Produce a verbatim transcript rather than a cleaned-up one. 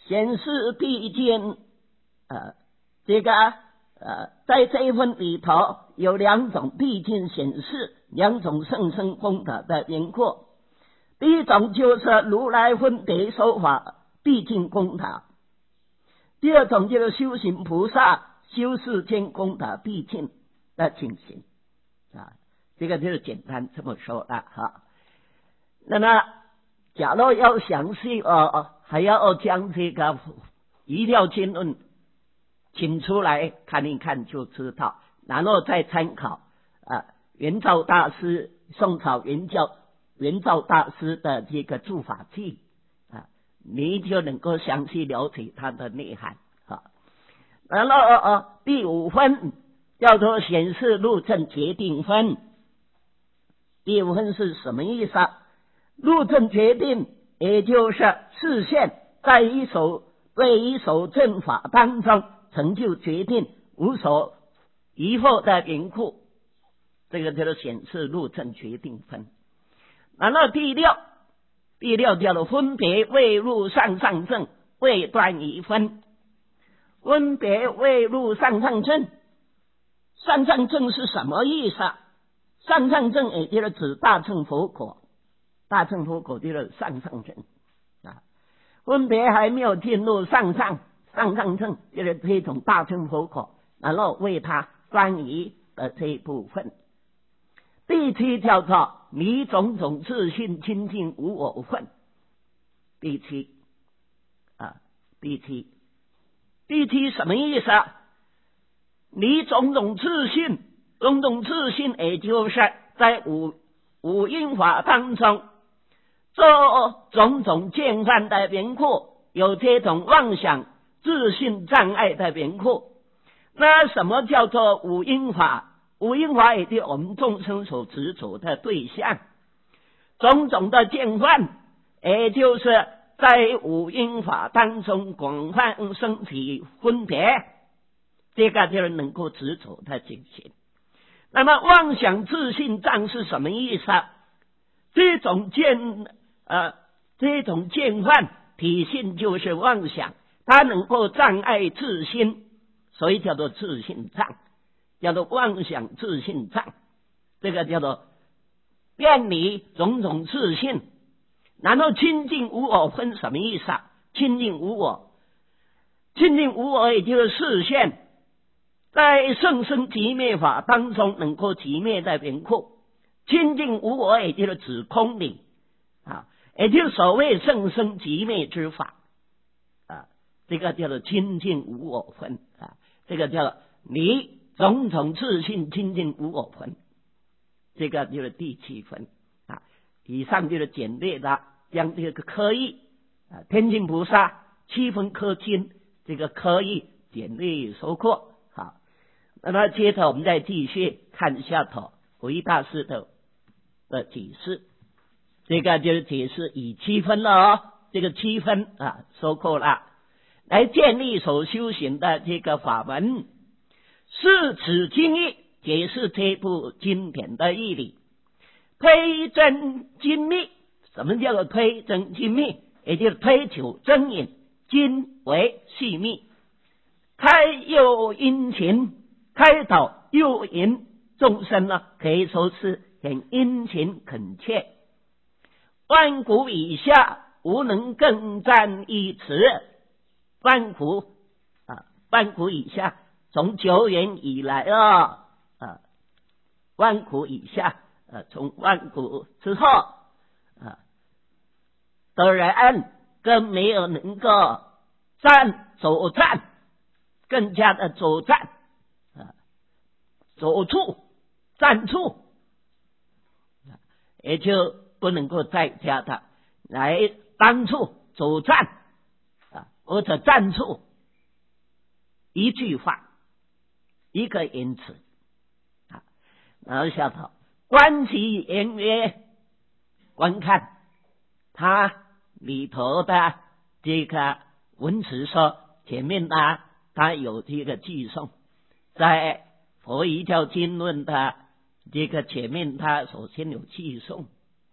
显示地经，呃，这个呃，在这一份里头有两种地经显示，两种甚深功德的缘故。第一种就是如来分别说法地经功德，第二种就是修行菩萨修世间功德地经的情形啊，这个就是简单这么说了哈。那么，假如要详细哦，还要将这个一条经论请出来看一看就知道，然后再参考啊圆照大师宋朝圆教圆照大师的这个注法记啊，你就能够详细了解它的内涵啊。然后呃第五分叫做显示入正决定分。第五分是什么意思啊？入正决定，也就是视线在一首对一首正法当中成就决定，无所疑惑的缘故，这个叫做显示入正决定分。然后第六，第六叫做分别未入上上正，未断一分。分别未入上上正，上上正是什么意思啊？上上正也就是指大乘佛果，大乘佛果就是上上正啊。分别还没有进入上上上上正，就是这种大乘佛果，然后为他专一的这一部分。第七叫做离种种自信清净无我分。第七啊，第七，第七什么意思啊？离种种自信，种种自信也就是在五五因法当中做种种见犯的缘故，有这种妄想自信障碍的缘故。那什么叫做五因法？五因法也就是我们众生所执着的对象，种种的见犯，也就是在五因法当中广泛升起分别，这个就是能够执着的境界。那么妄想自信障是什么意思啊？这种见呃这种见犯体性就是妄想，它能够障碍自心，所以叫做自信障，叫做妄想自信障，这个叫做偏离种种自信。然后清净无我分什么意思啊？清净无我，清净无我也就是视线在圣生寂灭法当中能够寂灭的缘故。清净无我也就是指空理啊，也就是所谓圣生寂灭之法啊，这个叫做清净无我分啊，这个叫离种种自信清净无我分，这个就是第七分啊。以上就是简略的将这个科义啊，天津菩萨七分科经这个科义简略说过。好，那么接着我们再继续看下头维大师的的解释，这个就是解释以七分了哦，这个七分啊说过了，来建立所修行的这个法门，是此经义解释这部经典的义理，推真精密。什么叫做推真精密？也就是推求真隐，精为细密，开诱殷勤，开导诱引众生呢，可以说是很殷勤恳切。万古以下无能更占一词，万古啊，万古以下从久远以来啊啊，万古以下啊，从万古之后啊的人更没有能够站走站，更加的走站啊，走处站处，也就不能够再加的来当处走站啊，或者站处，一句话一个言辞啊。然后下头观其言曰，观看它里头的这个文词说，前面呢它有这个记诵，在佛遗教经论的这个前面它首先有记诵